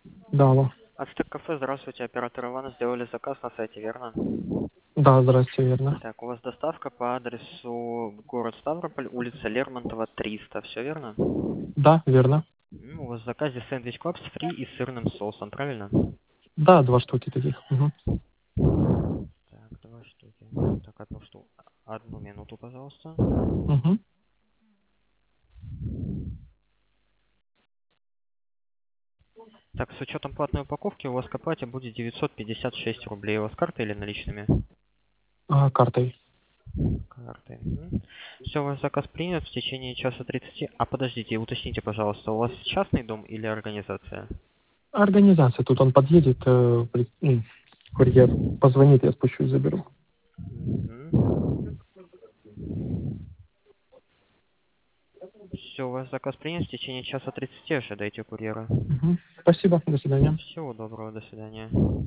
Да, алло. Ацтек кафе, здравствуйте, оператор Иван, сделали заказ на сайте, верно? Да, здрасте, верно. Так, у вас доставка по адресу город Ставрополь, улица Лермонтова, 300, все верно? Да, верно. У вас в заказе сэндвич клабс фри и с сырным соусом, правильно? Да, 2 штуки таких. Угу. Так, 2 штуки. Так, одну штуку. Одну минуту, пожалуйста. Угу. Так, с учетом платной упаковки у вас к оплате будет 956 рублей. У вас картой или наличными? Картой. Картой. Все, ваш заказ принят в течение часа 30. А подождите, уточните, пожалуйста, у вас частный дом или организация? Организация. Тут он подъедет, курьер позвонит, я спущусь, заберу. Все, ваш заказ принят в течение часа 30. Ожидайте курьера. Угу. Спасибо, до свидания. Всего доброго, до свидания.